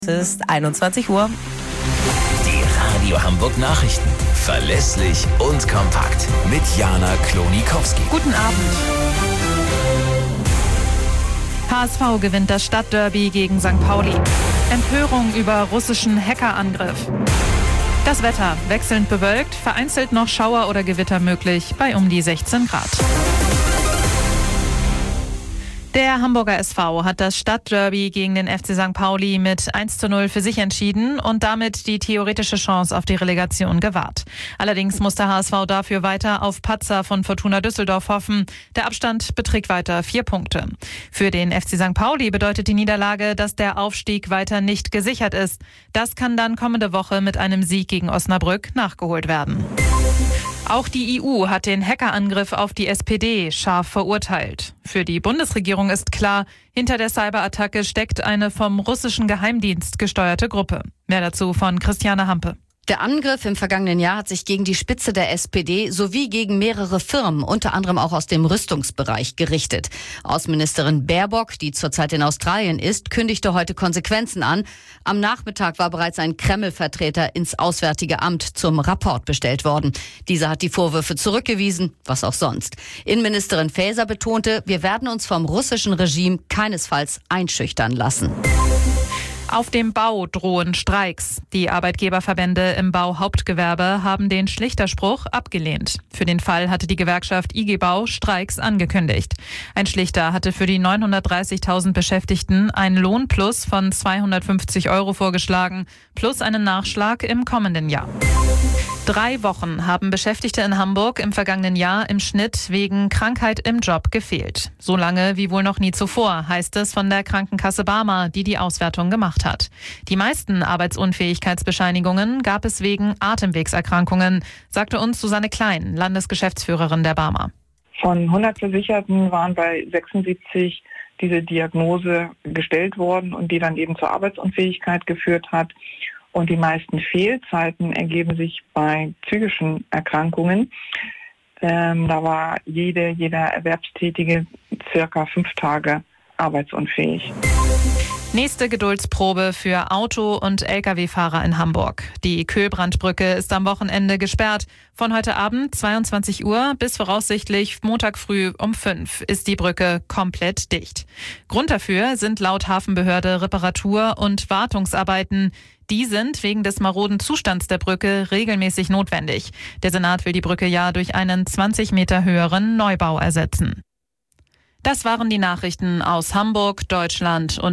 Es ist 21 Uhr. Die Radio Hamburg Nachrichten. Verlässlich und kompakt. Mit Jana Klonikowski. Guten Abend. HSV gewinnt das Stadtderby gegen St. Pauli. Empörung über russischen Hackerangriff. Das Wetter wechselnd bewölkt, vereinzelt noch Schauer oder Gewitter möglich bei um die 16 Grad. Der Hamburger SV hat das Stadtderby gegen den FC St. Pauli mit 1:0 für sich entschieden und damit die theoretische Chance auf die Relegation gewahrt. Allerdings muss der HSV dafür weiter auf Patzer von Fortuna Düsseldorf hoffen. Der Abstand beträgt weiter 4 Punkte. Für den FC St. Pauli bedeutet die Niederlage, dass der Aufstieg weiter nicht gesichert ist. Das kann dann kommende Woche mit einem Sieg gegen Osnabrück nachgeholt werden. Auch die EU hat den Hackerangriff auf die SPD scharf verurteilt. Für die Bundesregierung ist klar, hinter der Cyberattacke steckt eine vom russischen Geheimdienst gesteuerte Gruppe. Mehr dazu von Christiane Hampe. Der Angriff im vergangenen Jahr hat sich gegen die Spitze der SPD sowie gegen mehrere Firmen, unter anderem auch aus dem Rüstungsbereich, gerichtet. Außenministerin Baerbock, die zurzeit in Australien ist, kündigte heute Konsequenzen an. Am Nachmittag war bereits ein Kreml-Vertreter ins Auswärtige Amt zum Rapport bestellt worden. Dieser hat die Vorwürfe zurückgewiesen, was auch sonst. Innenministerin Faeser betonte, wir werden uns vom russischen Regime keinesfalls einschüchtern lassen. Auf dem Bau drohen Streiks. Die Arbeitgeberverbände im Bauhauptgewerbe haben den Schlichterspruch abgelehnt. Für den Fall hatte die Gewerkschaft IG Bau Streiks angekündigt. Ein Schlichter hatte für die 930.000 Beschäftigten einen Lohnplus von 250 € vorgeschlagen, plus einen Nachschlag im kommenden Jahr. 3 Wochen haben Beschäftigte in Hamburg im vergangenen Jahr im Schnitt wegen Krankheit im Job gefehlt. So lange wie wohl noch nie zuvor, heißt es von der Krankenkasse Barmer, die die Auswertung gemacht hat. Die meisten Arbeitsunfähigkeitsbescheinigungen gab es wegen Atemwegserkrankungen, sagte uns Susanne Klein, Landesgeschäftsführerin der Barmer. Von 100 Versicherten waren bei 76 diese Diagnose gestellt worden und die dann eben zur Arbeitsunfähigkeit geführt hat. Und die meisten Fehlzeiten ergeben sich bei psychischen Erkrankungen. Da war jeder Erwerbstätige circa 5 Tage arbeitsunfähig. Nächste Geduldsprobe für Auto- und Lkw-Fahrer in Hamburg. Die Köhlbrandbrücke ist am Wochenende gesperrt. Von heute Abend 22 Uhr bis voraussichtlich Montag früh um 5 ist die Brücke komplett dicht. Grund dafür sind laut Hafenbehörde Reparatur- und Wartungsarbeiten. Die sind wegen des maroden Zustands der Brücke regelmäßig notwendig. Der Senat will die Brücke ja durch einen 20 Meter höheren Neubau ersetzen. Das waren die Nachrichten aus Hamburg, Deutschland und